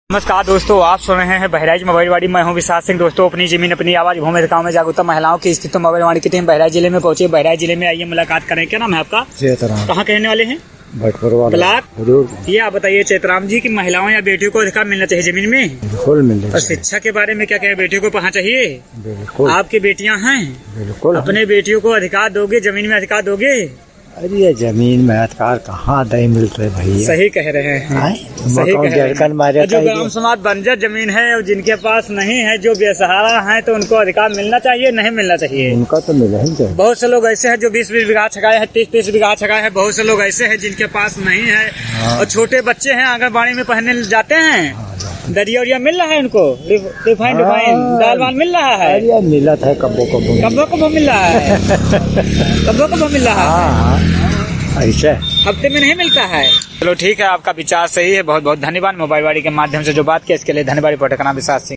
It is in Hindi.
नमस्कार दोस्तों, आप सुन रहे हैं बहराइच मोबाइलवाड़ी। मैं हूं विशाल सिंह। दोस्तों, अपनी जमीन अपनी आवाज भूमि गाँव में जागरूकता महिलाओं की स्थिति मोबाइलवाड़ी की टीम बहराइच जिले में पहुंची। बहराइच जिले में आइए मुलाकात करें। क्या नाम है आपका? चेतराम। कहाँ कहने वाले हैं? ब्लॉक। ये आप बताइए चेतराम जी की महिलाओं या बेटियों को अधिकार मिलना चाहिए जमीन में? बिल्कुल मिलना। और शिक्षा के बारे में क्या कहें? बेटियों को पढ़ना चाहिए? बिल्कुल। आपकी बेटियां हैं? बिल्कुल। अपने बेटियों को अधिकार दोगे? जमीन में अधिकार दोगे? अरे ये जमीन में अधिकार कहाँ दही मिलते भैया। सही कह रहे हैं, सही कह रहे हैं। जो ग्राम समाज बंजर जमीन है और जिनके पास नहीं है, जो बेसहारा है, तो उनको अधिकार मिलना चाहिए, नहीं मिलना चाहिए? उनका तो मिला ही चाहिए। बहुत से लोग ऐसे हैं जो 20-20 बीघा छकाए हैं, 30-30 बीघा छकाए हैं। बहुत से लोग ऐसे हैं जिनके पास नहीं है। और छोटे बच्चे हैं, आंगनबाड़ी में पढ़ने जाते हैं। दरिया उरिया मिल रहा है उनको? रिफाइंड दाल वाल मिल रहा है? अरे मिला था कब्बो मिल रहा है। कब्बो मिल रहा है। ऐसे हफ्ते में नहीं मिलता है। चलो ठीक है, आपका विचार सही है। बहुत बहुत धन्यवाद। मोबाइलवाड़ी के माध्यम से जो बात की इसके लिए धन्यवाद। रिपोर्टर का नाम विशाल सिंह।